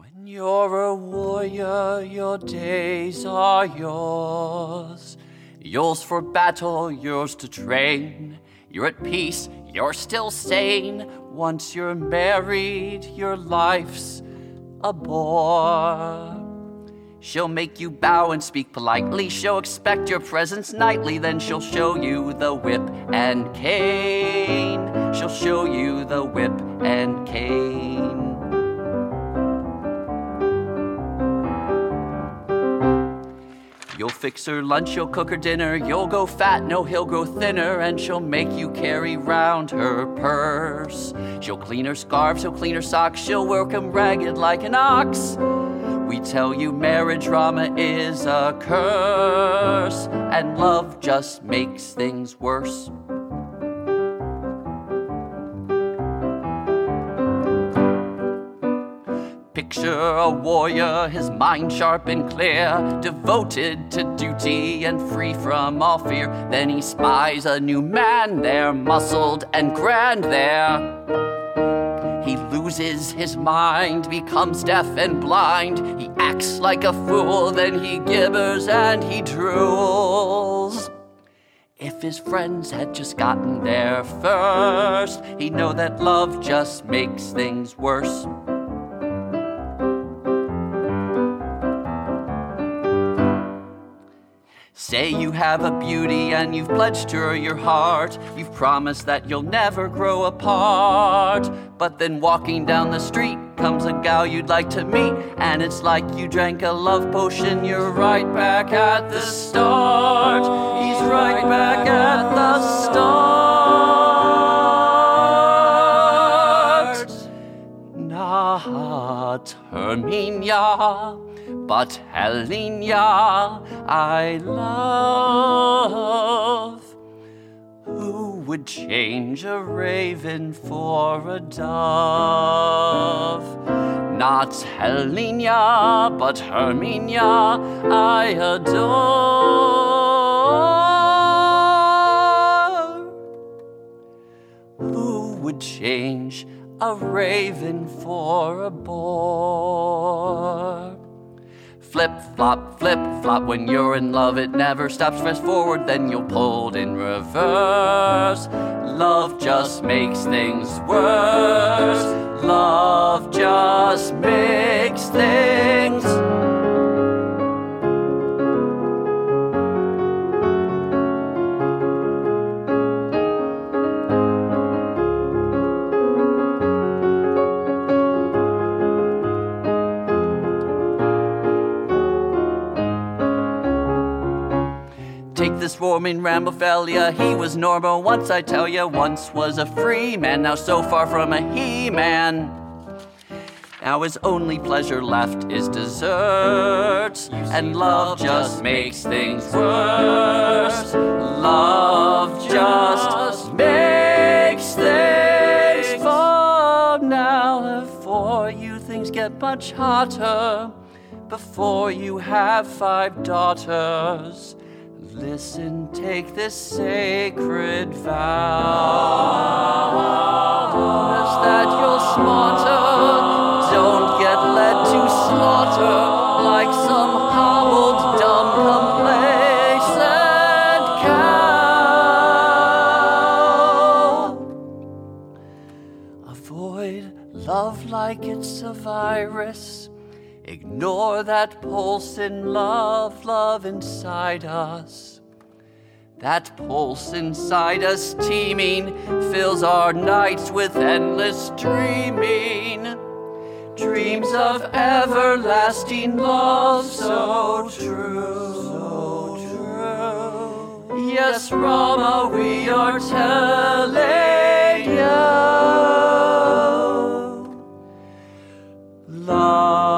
When you're a warrior, your days are yours. Yours for battle, yours to train. You're at peace, you're still sane. Once you're married, your life's a bore. She'll make you bow and speak politely. She'll expect your presence nightly. Then she'll show you the whip and cane. She'll show you the whip and cane. You'll fix her lunch, you'll cook her dinner. You'll go fat, no, he'll grow thinner. And she'll make you carry round her purse. She'll clean her scarves, she'll clean her socks. She'll work 'em ragged like an ox. We tell you marriage drama is a curse, and love just makes things worse. Picture a warrior, his mind sharp and clear, devoted to duty and free from all fear. Then he spies a new man there, muscled and grand there. He loses his mind, becomes deaf and blind. He acts like a fool, then he gibbers and he drools. If his friends had just gotten there first, he'd know that love just makes things worse. Say you have a beauty and you've pledged her your heart. You've promised that you'll never grow apart. But then walking down the street comes a gal you'd like to meet, and it's like you drank a love potion. You're right back at the start. He's right back at the start. Not Herminia, but Helena I love. Who would change a raven for a dove? Not Helena, but Herminia I adore. Who would change a raven for a boar? Flip, flop, when you're in love it never stops. Fast forward, then you're pulled in reverse. Love just makes things worse. Love just makes things Take this Roman Ramophilia, he was normal once, I tell ya. Once was a free man, now so far from a he-man. Now his only pleasure left is dessert, and love just makes things worse. Love just makes things for now. For you things get much hotter before you have 5 daughters. Listen, take this sacred vow. Promise that you'll smarter. Don't get led to slaughter like some hobbled, dumb, complacent cow. Avoid love like it's a virus. Ignore that pulse in love, love inside us. That pulse inside us teeming fills our nights with endless dreaming. Dreams of everlasting love, so true, so true. Yes, Rama, we are telling you. Love